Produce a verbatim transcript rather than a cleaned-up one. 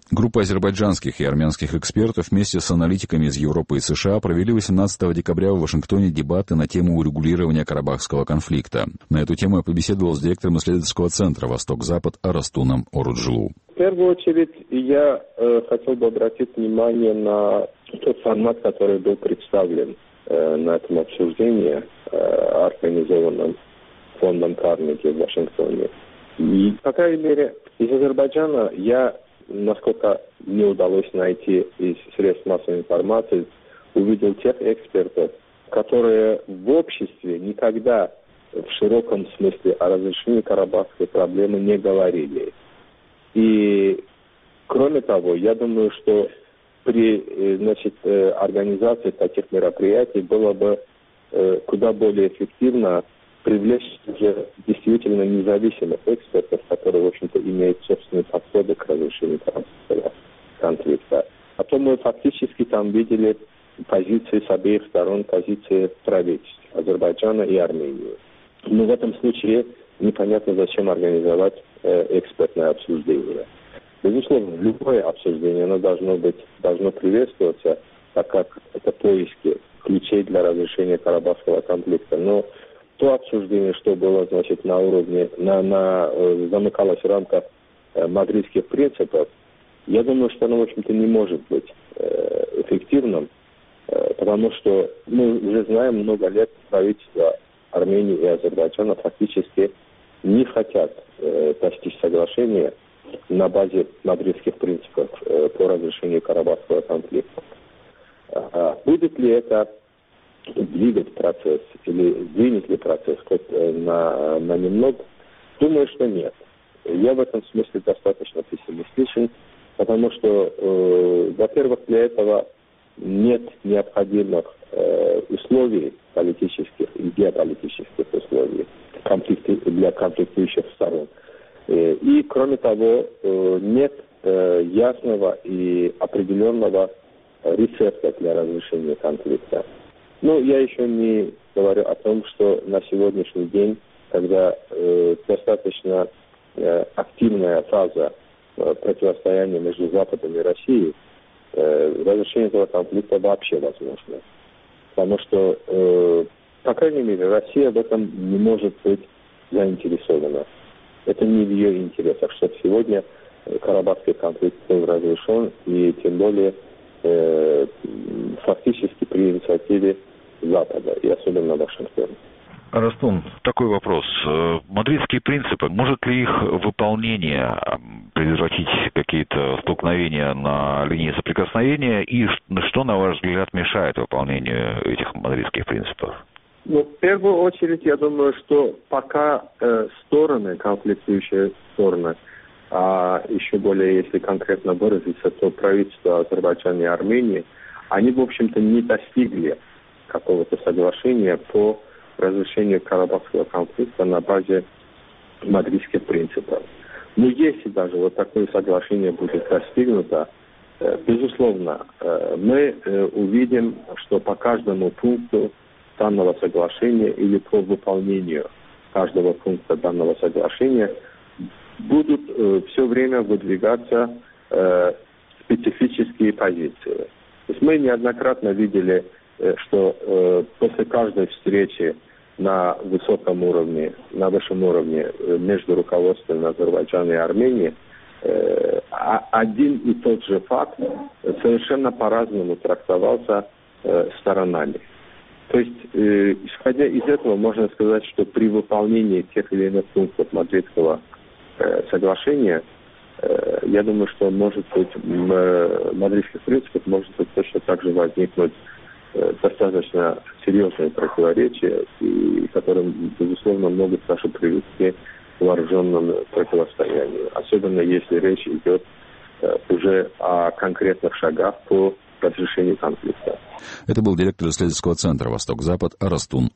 Группа азербайджанских и армянских экспертов вместе с аналитиками из Европы и США провели восемнадцатого декабря в Вашингтоне дебаты на тему урегулирования карабахского конфликта. На эту тему я побеседовал с директором исследовательского центра «Восток-Запад» Арастуном Оруджилу. В первую очередь я э, хотел бы обратить внимание на тот формат, который был представлен э, на этом обсуждении, э, организованном фондом Карнеги в Вашингтоне. И, по крайней мере, из Азербайджана я, насколько мне удалось найти из средств массовой информации, увидел тех экспертов, которые в обществе никогда в широком смысле о разрешении карабахской проблемы не говорили. И, кроме того, я думаю, что при, значит, организации таких мероприятий было бы куда более эффективно привлечь уже действительно независимых экспертов, которые, в общем-то, имеют собственные подходы к разрешению карабахского конфликта. А то мы фактически там видели позиции с обеих сторон, позиции правительств Азербайджана и Армении. Но в этом случае непонятно, зачем организовать э, экспертное обсуждение. Безусловно, любое обсуждение оно должно быть, должно приветствоваться, так как это поиски ключей для разрешения карабахского конфликта. Но то обсуждение, что было, значит, на уровне, на, на, э, замыкалось в рамках э, мадридских принципов, я думаю, что оно, в общем-то, не может быть э, эффективным, э, потому что мы уже знаем много лет, правительства Армении и Азербайджана фактически не хотят э, достичь соглашения на базе мадридских принципов э, по разрешению карабахского конфликта. А будет ли это двигать процесс или двинет ли процесс хоть на, на немного? Думаю, что нет. Я в этом смысле достаточно пессимистичен, потому что, э, во-первых, для этого нет необходимых э, условий политических и геополитических условий конфликты, для конфликтующих сторон. Э, и, кроме того, э, нет э, ясного и определенного рецепта для разрешения конфликта. Ну, я еще не говорю о том, что на сегодняшний день, когда э, достаточно э, активная фаза э, противостояния между Западом и Россией, э, разрешение этого конфликта вообще возможно. Потому что, э, по крайней мере, Россия в этом не может быть заинтересована. Это не в ее интересах, чтобы сегодня карабахский конфликт был разрешен, и тем более э, фактически при инициативе Запада, и особенно Вашингтона. Арастун, такой вопрос. Мадридские принципы, может ли их выполнение предотвратить какие-то столкновения на линии соприкосновения, и что, на ваш взгляд, мешает выполнению этих мадридских принципов? Ну, в первую очередь, я думаю, что пока э, стороны, конфликтующие стороны, а еще более, если конкретно выразиться, то правительство Азербайджана и Армении, они, в общем-то, не достигли какого-то соглашения по разрешению карабахского конфликта на базе мадридских принципов. Но если даже вот такое соглашение будет достигнуто, э, безусловно, э, мы э, увидим, что по каждому пункту данного соглашения или по выполнению каждого пункта данного соглашения будут э, все время выдвигаться э, специфические позиции. То есть мы неоднократно видели, э, что э, после каждой встречи на высоком уровне, на высшем уровне э, между руководством Азербайджана и Армении э, один и тот же факт совершенно по-разному трактовался э, сторонами. То есть, э, исходя из этого, можно сказать, что при выполнении тех или иных пунктов мадридского э, соглашения, э, я думаю, что может быть, э, мадридских принципов может быть точно так же возникнуть э, достаточно серьезные противоречия, и которые, безусловно, могут даже привести к вооруженному противостоянию. Особенно если речь идет э, уже о конкретных шагах по разрешению конфликта. Это был директор исследовательского центра «Восток-Запад» Арастун